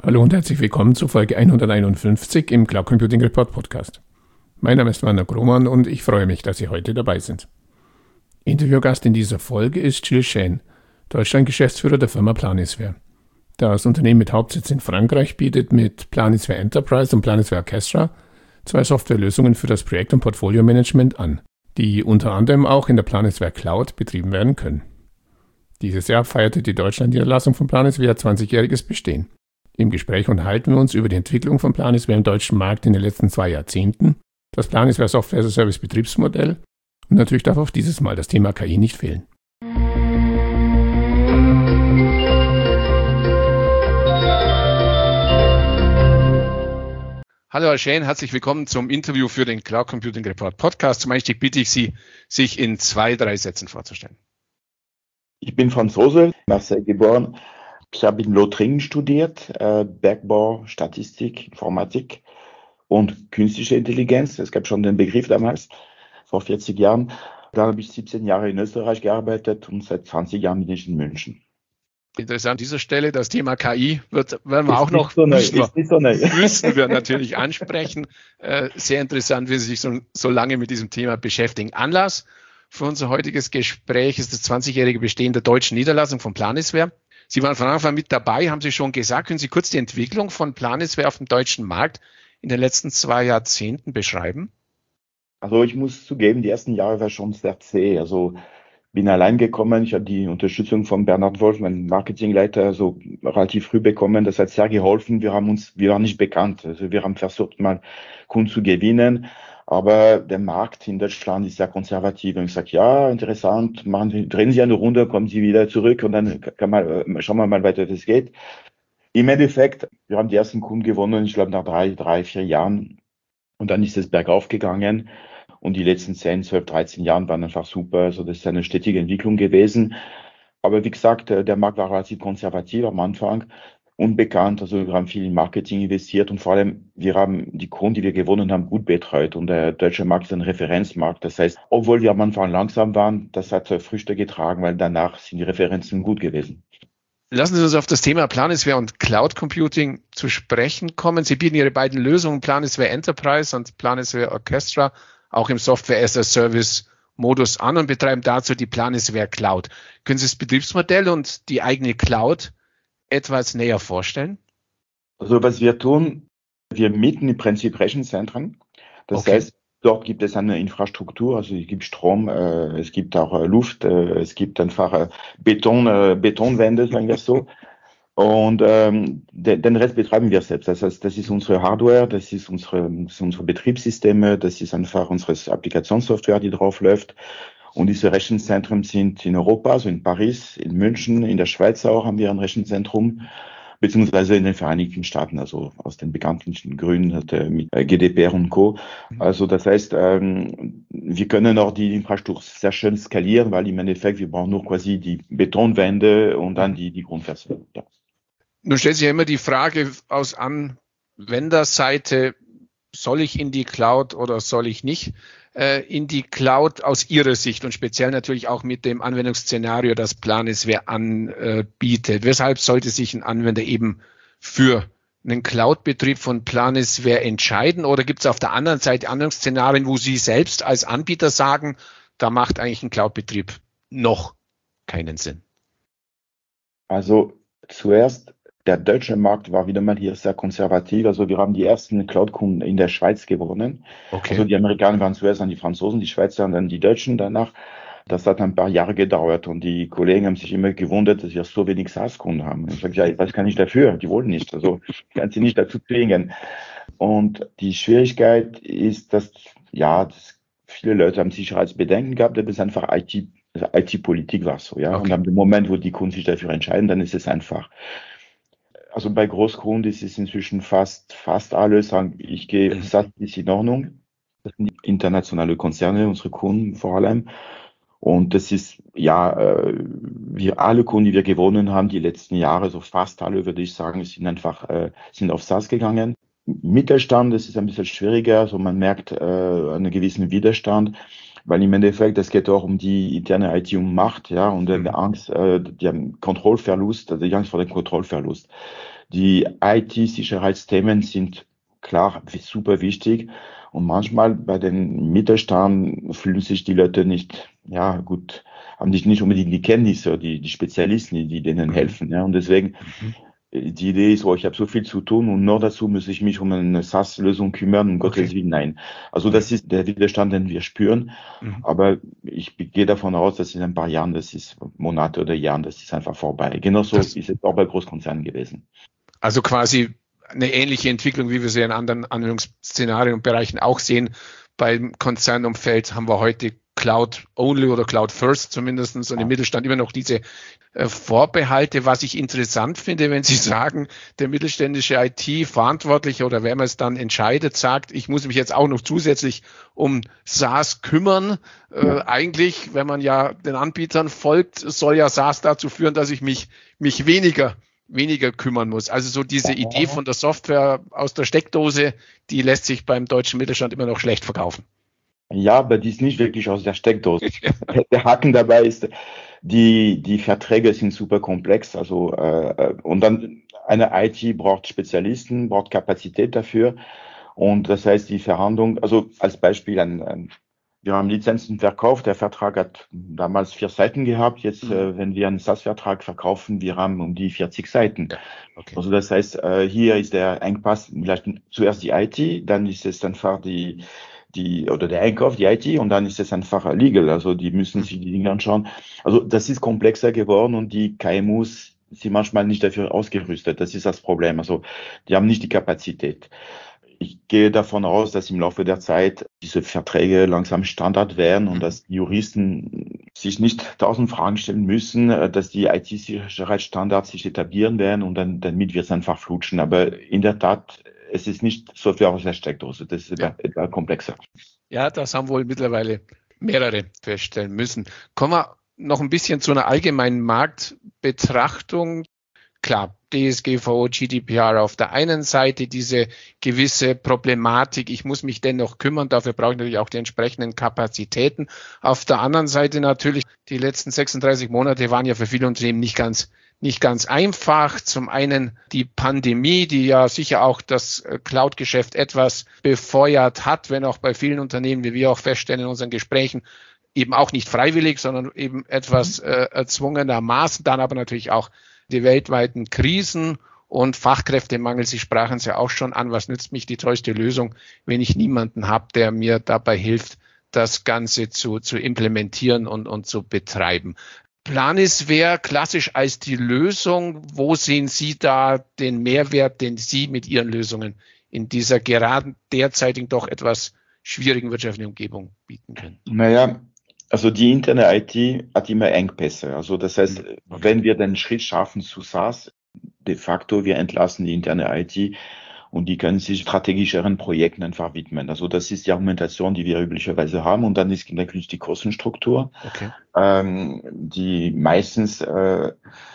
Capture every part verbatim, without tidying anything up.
Hallo und herzlich willkommen zu Folge hunderteinundfünfzig im Cloud Computing Report Podcast. Mein Name ist Werner Grohmann und ich freue mich, dass Sie heute dabei sind. Interviewgast in dieser Folge ist Gilles Chesne, Deutschland-Geschäftsführer der Firma Planisware. Das Unternehmen mit Hauptsitz in Frankreich bietet mit Planisware Enterprise und Planisware Orchestra zwei Softwarelösungen für das Projekt- und Portfolio-Management an, die unter anderem auch in der Planisware Cloud betrieben werden können. Dieses Jahr feierte die Deutschland-Niederlassung von Planisware zwanzigjähriges Bestehen. Im Gespräch unterhalten wir uns über die Entwicklung von Planisware im deutschen Markt in den letzten zwei Jahrzehnten, das Planisware Software as a Service Betriebsmodell und natürlich darf auch dieses Mal das Thema K I nicht fehlen. Hallo Herr Chesne, herzlich willkommen zum Interview für den Cloud Computing Report Podcast. Zum Einstieg bitte ich Sie, sich in zwei, drei Sätzen vorzustellen. Ich bin Franzose, Marseille geboren. Ich habe in Lothringen studiert, äh, Bergbau, Statistik, Informatik und künstliche Intelligenz. Es gab schon den Begriff damals, vor vierzig Jahren. Dann habe ich siebzehn Jahre in Österreich gearbeitet und seit zwanzig Jahren bin ich in München. Interessant an dieser Stelle, das Thema K I wird, werden wir ist auch noch, so müssen, wir, so müssen wir natürlich ansprechen. Äh, sehr interessant, wie Sie sich so, so lange mit diesem Thema beschäftigen. Anlass für unser heutiges Gespräch ist das zwanzigjährige Bestehen der deutschen Niederlassung von Planisware. Sie waren von Anfang an mit dabei, haben Sie schon gesagt. Können Sie kurz die Entwicklung von Planisware auf dem deutschen Markt in den letzten zwei Jahrzehnten beschreiben? Also ich muss zugeben, die ersten Jahre war schon sehr zäh. Also bin allein gekommen. Ich habe die Unterstützung von Bernhard Wolf, meinem Marketingleiter, so relativ früh bekommen. Das hat sehr geholfen. Wir haben uns, wir waren nicht bekannt. Also wir haben versucht, mal Kunden zu gewinnen. Aber der Markt in Deutschland ist sehr konservativ. Und ich sage, ja, interessant, machen Sie, drehen Sie eine Runde, kommen Sie wieder zurück und dann kann man, schauen wir mal weiter, wie es geht. Im Endeffekt, wir haben die ersten Kunden gewonnen, ich glaube nach drei, drei, vier Jahren. Und dann ist es bergauf gegangen. Und die letzten zehn, zwölf, dreizehn Jahren waren einfach super. Also das ist eine stetige Entwicklung gewesen. Aber wie gesagt, der Markt war relativ konservativ am Anfang. Unbekannt, also wir haben viel in Marketing investiert und vor allem, wir haben die Kunden, die wir gewonnen haben, gut betreut und der deutsche Markt ist ein Referenzmarkt. Das heißt, obwohl wir am Anfang langsam waren, das hat Früchte getragen, weil danach sind die Referenzen gut gewesen. Lassen Sie uns auf das Thema Planisware und Cloud Computing zu sprechen kommen. Sie bieten Ihre beiden Lösungen, Planisware Enterprise und Planisware Orchestra, auch im Software as a Service Modus an und betreiben dazu die Planisware Cloud. Können Sie das Betriebsmodell und die eigene Cloud etwas näher vorstellen? Also was wir tun, wir mieten im Prinzip Rechenzentren. Das okay. heißt, dort gibt es eine Infrastruktur, also es gibt Strom, äh, es gibt auch äh, Luft, äh, es gibt einfach äh, Beton, äh, Betonwände, sagen wir so. Und ähm, de, den Rest betreiben wir selbst. Das heißt, das ist unsere Hardware, das ist unsere, das sind unsere Betriebssysteme, das ist einfach unsere Applikationssoftware, die drauf läuft. Und diese Rechenzentren sind in Europa, also in Paris, in München, in der Schweiz auch haben wir ein Rechenzentrum, beziehungsweise in den Vereinigten Staaten, also aus den bekannten Gründen mit G D P R und Co. Also das heißt, ähm, wir können auch die Infrastruktur sehr schön skalieren, weil im Endeffekt, wir brauchen nur quasi die Betonwände und dann die, die Grundversorgung. Ja. Nun stellt sich ja immer die Frage aus Anwenderseite, soll ich in die Cloud oder soll ich nicht äh, in die Cloud aus Ihrer Sicht und speziell natürlich auch mit dem Anwendungsszenario, das Planisware anbietet? Weshalb sollte sich ein Anwender eben für einen Cloud-Betrieb von Planisware entscheiden? Oder gibt es auf der anderen Seite Anwendungsszenarien, wo Sie selbst als Anbieter sagen, da macht eigentlich ein Cloud-Betrieb noch keinen Sinn? Also zuerst, der deutsche Markt war wieder mal hier sehr konservativ. Also wir haben die ersten Cloud-Kunden in der Schweiz gewonnen. Okay. Also die Amerikaner waren zuerst an die Franzosen, die Schweizer und dann die Deutschen danach. Das hat ein paar Jahre gedauert und die Kollegen haben sich immer gewundert, dass wir so wenig SaaS-Kunden haben. Ich sage, ja, was kann ich dafür? Die wollen nicht. Also ich kann sie nicht dazu zwingen. Und die Schwierigkeit ist, dass, ja, dass viele Leute haben Sicherheitsbedenken gehabt, das ist einfach I T, also I T-Politik war so, ja. Okay. Und ab dem Moment, wo die Kunden sich dafür entscheiden, dann ist es einfach. Also bei Großkunden ist es inzwischen fast, fast alle sagen, ich gehe, SaaS ist in Ordnung. Das sind internationale Konzerne, unsere Kunden vor allem. Und das ist, ja, äh, wir alle Kunden, die wir gewonnen haben, die letzten Jahre, so fast alle, würde ich sagen, sind einfach, äh, sind auf SaaS gegangen. Mittelstand, das ist ein bisschen schwieriger, also man merkt äh, einen gewissen Widerstand, weil im Endeffekt, es geht auch um die interne I T, um Macht, ja, und mhm. die Angst, äh, die haben Kontrollverlust, also die Angst vor dem Kontrollverlust. die I T-Sicherheitsthemen sind klar super wichtig. Und manchmal bei den Mittelstand fühlen sich die Leute nicht, ja gut, haben nicht, nicht unbedingt die Kenntnisse, die, die Spezialisten, die, die denen helfen. Ja. Und deswegen, Mhm. die Idee ist, oh, ich habe so viel zu tun und nur dazu muss ich mich um eine SaaS-Lösung kümmern, um Okay. Gottes Willen, nein. Also das ist der Widerstand, den wir spüren. Mhm. Aber ich gehe davon aus, dass in ein paar Jahren, das ist Monate oder Jahren, das ist einfach vorbei. Genauso Das- ist es auch bei Großkonzernen gewesen. Also quasi eine ähnliche Entwicklung, wie wir sie in anderen Anwendungsszenarien und Bereichen auch sehen. Beim Konzernumfeld haben wir heute Cloud-Only oder Cloud-First zumindest und im Mittelstand immer noch diese äh, Vorbehalte. Was ich interessant finde, wenn Sie sagen, der mittelständische I T-Verantwortliche oder wer man es dann entscheidet, sagt, ich muss mich jetzt auch noch zusätzlich um SaaS kümmern. Äh, Ja. Eigentlich, wenn man ja den Anbietern folgt, soll ja SaaS dazu führen, dass ich mich, mich weniger weniger kümmern muss. Also so diese Ja. Idee von der Software aus der Steckdose, die lässt sich beim deutschen Mittelstand immer noch schlecht verkaufen. Ja, aber die ist nicht wirklich aus der Steckdose. Der Haken dabei ist, die, die Verträge sind super komplex. Also, äh, und dann eine I T braucht Spezialisten, braucht Kapazität dafür. Und das heißt, die Verhandlung, also als Beispiel, ein, ein, wir haben Lizenzen verkauft. Der Vertrag hat damals vier Seiten gehabt. Jetzt, Mhm. äh, wenn wir einen SaaS-Vertrag verkaufen, wir haben um die vierzig Seiten. Ja, okay. Also das heißt, äh, hier ist der Engpass vielleicht zuerst die I T, dann ist es einfach die die oder der Einkauf, die I T, und dann ist es einfach legal. Also die müssen sich die Dinge anschauen. Also das ist komplexer geworden und die K M Us sind manchmal nicht dafür ausgerüstet. Das ist das Problem. Also die haben nicht die Kapazität. Ich gehe davon aus, dass im Laufe der Zeit diese Verträge langsam Standard werden und dass die Juristen sich nicht tausend Fragen stellen müssen, dass die I T-Sicherheitsstandards sich etablieren werden und dann, damit wird es einfach flutschen. Aber in der Tat, es ist nicht Software aus der Steckdose, das ist Ja. etwas komplexer. Ja, das haben wohl mittlerweile mehrere feststellen müssen. Kommen wir noch ein bisschen zu einer allgemeinen Marktbetrachtung. Klar, D S G V O, G D P R auf der einen Seite, diese gewisse Problematik, ich muss mich dennoch kümmern, dafür brauche ich natürlich auch die entsprechenden Kapazitäten. Auf der anderen Seite natürlich, die letzten sechsunddreißig Monate waren ja für viele Unternehmen nicht ganz nicht ganz einfach. Zum einen die Pandemie, die ja sicher auch das Cloud-Geschäft etwas befeuert hat, wenn auch bei vielen Unternehmen, wie wir auch feststellen in unseren Gesprächen, eben auch nicht freiwillig, sondern eben etwas äh, erzwungenermaßen. Dann aber natürlich auch die weltweiten Krisen und Fachkräftemangel. Sie sprachen es ja auch schon an. Was nützt mich die tollste Lösung, wenn ich niemanden habe, der mir dabei hilft, das Ganze zu, zu implementieren und, und zu betreiben? Planisware klassisch als die Lösung. Wo sehen Sie da den Mehrwert, den Sie mit Ihren Lösungen in dieser gerade derzeitigen doch etwas schwierigen wirtschaftlichen Umgebung bieten können? Naja, also die interne I T hat immer Engpässe. Also das heißt, Okay. wenn wir den Schritt schaffen zu SaaS, de facto, wir entlassen die interne I T und die können sich strategischeren Projekten einfach widmen. Also das ist die Argumentation, die wir üblicherweise haben. Und dann ist natürlich die Kostenstruktur, Okay. ähm, die meistens äh,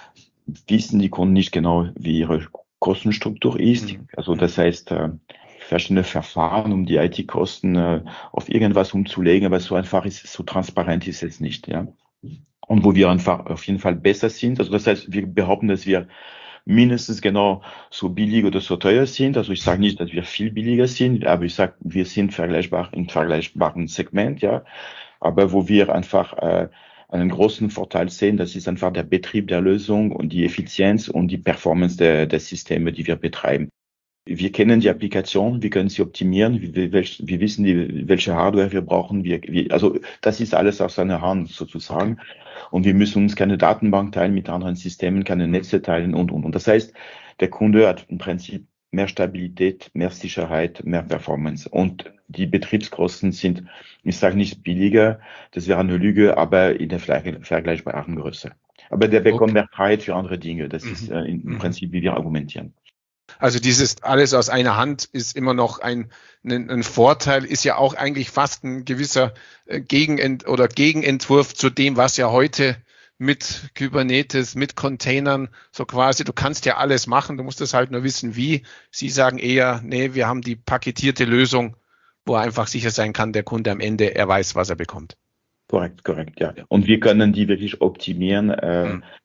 wissen die Kunden nicht genau, wie ihre Kostenstruktur ist. Mhm. Also das heißt, äh, verschiedene Verfahren, um die I T-Kosten äh, auf irgendwas umzulegen, aber so einfach ist es, so transparent ist es nicht, ja. Und wo wir einfach auf jeden Fall besser sind, also das heißt, wir behaupten, dass wir mindestens genau so billig oder so teuer sind. Also ich sage nicht, dass wir viel billiger sind, aber ich sage, wir sind vergleichbar im vergleichbaren Segment, ja. Aber wo wir einfach äh, einen großen Vorteil sehen, das ist einfach der Betrieb der Lösung und die Effizienz und die Performance der, der Systeme, die wir betreiben. Wir kennen die Applikation, wir können sie optimieren, wir, wir, wir wissen, die, welche Hardware wir brauchen. Wir, wir, also das ist alles aus einer Hand sozusagen. Okay. Und wir müssen uns keine Datenbank teilen mit anderen Systemen, keine Netze teilen und, und, und. Das heißt, der Kunde hat im Prinzip mehr Stabilität, mehr Sicherheit, mehr Performance. Und die Betriebskosten sind, ich sage nicht billiger, das wäre eine Lüge, aber in der vergleichbaren Größe. Aber der bekommt okay. mehr Freiheit für andere Dinge. Das mhm. ist äh, im mhm. Prinzip, wie wir argumentieren. Also dieses alles aus einer Hand ist immer noch ein, ein, ein Vorteil, ist ja auch eigentlich fast ein gewisser Gegenent- oder Gegenentwurf zu dem, was ja heute mit Kubernetes, mit Containern, so quasi, du kannst ja alles machen, du musst es halt nur wissen, wie. Sie sagen eher, nee, wir haben die paketierte Lösung, wo er einfach sicher sein kann, der Kunde am Ende, er weiß, was er bekommt. Korrekt, korrekt, ja. Und wir können die wirklich optimieren. Äh, hm.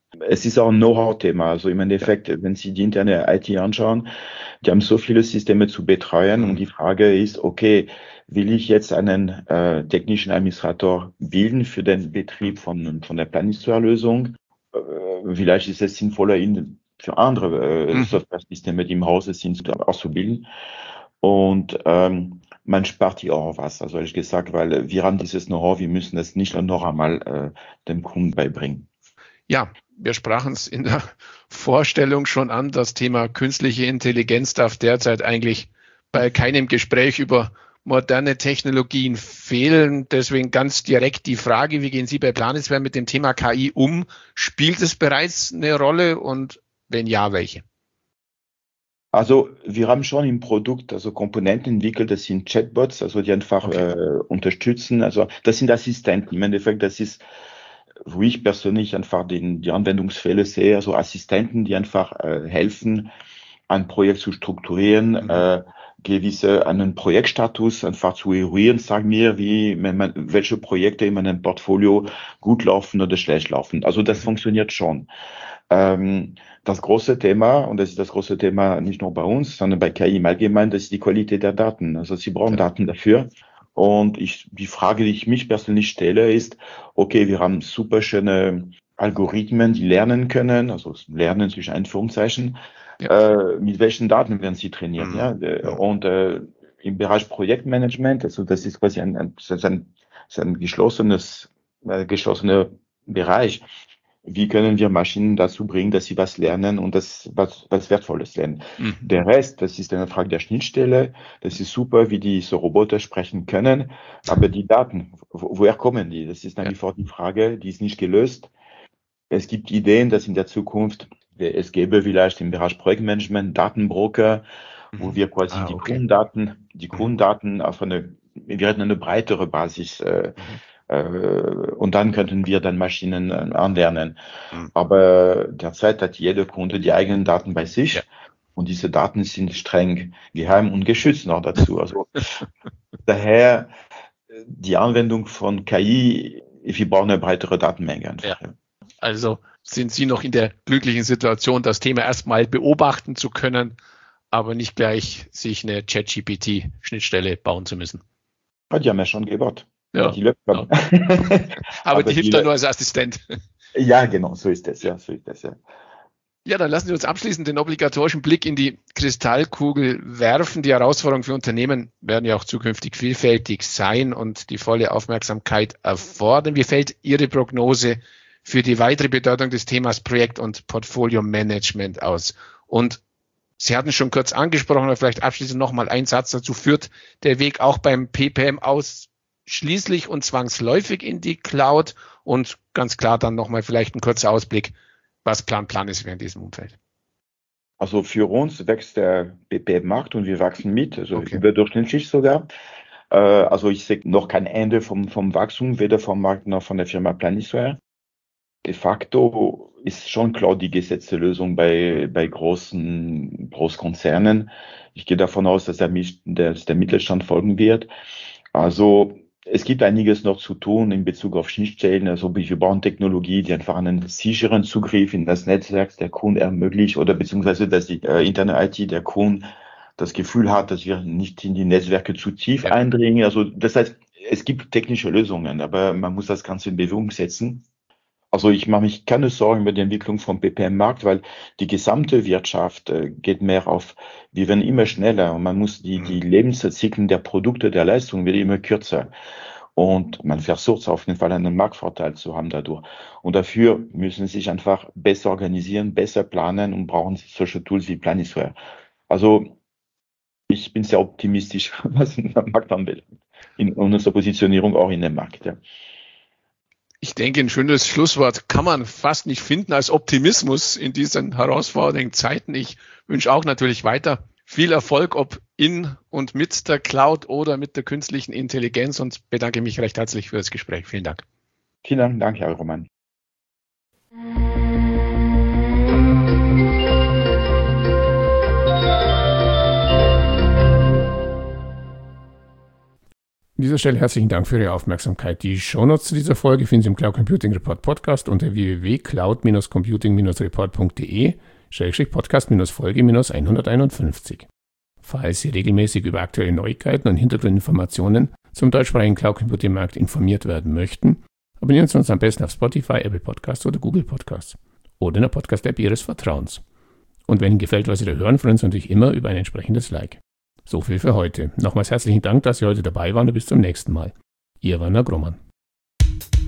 Es ist auch ein Know-how-Thema. Also im Endeffekt, ja. Wenn Sie die interne I T anschauen, die haben so viele Systeme zu betreuen mhm. und die Frage ist, okay, will ich jetzt einen äh, technischen Administrator bilden für den Betrieb von, von der Planisware-Lösung? Äh, vielleicht ist es sinnvoller, ihn für andere äh, mhm. Software-Systeme, die im Hause sind, auszubilden. Und ähm, man spart hier auch was, also ehrlich gesagt, weil wir haben dieses Know-how, wir müssen es nicht noch einmal äh, dem Kunden beibringen. Ja, wir sprachen es in der Vorstellung schon an. Das Thema künstliche Intelligenz darf derzeit eigentlich bei keinem Gespräch über moderne Technologien fehlen. Deswegen ganz direkt die Frage, wie gehen Sie bei Planisware mit dem Thema K I um? Spielt es bereits eine Rolle und wenn ja, welche? Also wir haben schon im Produkt also Komponenten entwickelt, das sind Chatbots, also die einfach okay. äh, unterstützen. Also das sind Assistenten. Im Endeffekt, das ist, wo ich persönlich einfach den, die Anwendungsfälle sehe, also Assistenten, die einfach äh, helfen, ein Projekt zu strukturieren, mhm. äh, gewisse einen Projektstatus einfach zu eruieren, sagen wir, wie man, welche Projekte in meinem Portfolio gut laufen oder schlecht laufen. Also das mhm. funktioniert schon. Ähm, das große Thema, und das ist das große Thema nicht nur bei uns, sondern bei K I im Allgemeinen, das ist die Qualität der Daten. Also Sie brauchen ja. Daten dafür. Und ich, die Frage, die ich mich persönlich stelle, ist, okay, wir haben super schöne Algorithmen, die lernen können, also lernen zwischen Anführungszeichen. Ja. Äh, mit welchen Daten werden sie trainiert? Mhm. Ja? ja. Und äh, im Bereich Projektmanagement, also das ist quasi ein, ein, ein, ein geschlossenes, äh, geschlossener Bereich. Wie können wir Maschinen dazu bringen, dass sie was lernen und das was, was Wertvolles lernen? Mhm. Der Rest, das ist eine Frage der Schnittstelle. Das ist super, wie die so Roboter sprechen können. Aber die Daten, wo, woher kommen die? Das ist nach wie vor die Frage, die ist nicht gelöst. Es gibt Ideen, dass in der Zukunft es gäbe vielleicht im Bereich Projektmanagement Datenbroker, mhm. wo wir quasi ah, okay. die Kundendaten, die Kundendaten auf eine, wir hätten eine breitere Basis, äh, mhm. äh, und dann könnten wir dann Maschinen äh, anlernen. Mhm. Aber derzeit hat jeder Kunde die eigenen Daten bei sich. Ja. Und diese Daten sind streng geheim und geschützt noch dazu. Also daher die Anwendung von K I, wir brauchen eine breitere Datenmenge einfach. Ja. Also sind Sie noch in der glücklichen Situation, das Thema erstmal beobachten zu können, aber nicht gleich sich eine ChatGPT-Schnittstelle bauen zu müssen? Ja, die haben ja schon gebaut. Ja. Die läuft ja. aber, aber die hilft dann nur als Assistent. Ja, genau, so ist das, ja, so ist das, ja. Ja, dann lassen Sie uns abschließend den obligatorischen Blick in die Kristallkugel werfen. Die Herausforderungen für Unternehmen werden ja auch zukünftig vielfältig sein und die volle Aufmerksamkeit erfordern. Wie fällt Ihre Prognose für die weitere Bedeutung des Themas Projekt- und Portfolio-Management aus? Und Sie hatten schon kurz angesprochen, aber vielleicht abschließend nochmal ein Satz dazu. Führt der Weg auch beim P P M ausschließlich und zwangsläufig in die Cloud? Und ganz klar dann nochmal vielleicht ein kurzer Ausblick, was Plan Plan ist in diesem Umfeld. Also für uns wächst der P P M-Markt und wir wachsen mit, also okay. überdurchschnittlich sogar. Äh, also ich sehe noch kein Ende vom, vom Wachstum, weder vom Markt noch von der Firma Planisware. De facto ist schon Cloud die gesetzte Lösung bei, bei großen Großkonzernen. Ich gehe davon aus, dass der, dass der Mittelstand folgen wird. Also es gibt einiges noch zu tun in Bezug auf Schnittstellen. Also wir brauchen Technologie, die einfach einen sicheren Zugriff in das Netzwerk der Kunden ermöglicht oder beziehungsweise, dass die äh, interne I T der Kunden das Gefühl hat, dass wir nicht in die Netzwerke zu tief ja. eindringen. Also das heißt, es gibt technische Lösungen, aber man muss das Ganze in Bewegung setzen. Also ich mache mich keine Sorgen über die Entwicklung vom P P M-Markt, weil die gesamte Wirtschaft äh, geht mehr auf, wir werden immer schneller und man muss die, die Lebenszyklen der Produkte, der Leistungen wird immer kürzer. Und man versucht auf jeden Fall einen Marktvorteil zu haben dadurch. Und dafür müssen sie sich einfach besser organisieren, besser planen und brauchen solche Tools wie Planisware. Also ich bin sehr optimistisch, was den Markt anbelangt. In unserer Positionierung auch in dem Markt, ja. Ich denke, ein schönes Schlusswort kann man fast nicht finden als Optimismus in diesen herausfordernden Zeiten. Ich wünsche auch natürlich weiter viel Erfolg, ob in und mit der Cloud oder mit der künstlichen Intelligenz und bedanke mich recht herzlich für das Gespräch. Vielen Dank. Vielen Dank, danke, Herr Roman. An dieser Stelle herzlichen Dank für Ihre Aufmerksamkeit. Die Shownotes zu dieser Folge finden Sie im Cloud Computing Report Podcast unter w w w punkt cloud dash computing dash report punkt d e schrägstrich podcast Folge hunderteinundfünfzig. Falls Sie regelmäßig über aktuelle Neuigkeiten und Hintergrundinformationen zum deutschsprachigen Cloud Computing Markt informiert werden möchten, abonnieren Sie uns am besten auf Spotify, Apple Podcasts oder Google Podcasts oder in der Podcast-App Ihres Vertrauens. Und wenn Ihnen gefällt, was Sie da hören, freuen wir uns natürlich immer über ein entsprechendes Like. So viel für heute. Nochmals herzlichen Dank, dass Sie heute dabei waren und bis zum nächsten Mal. Ihr Werner Grumman.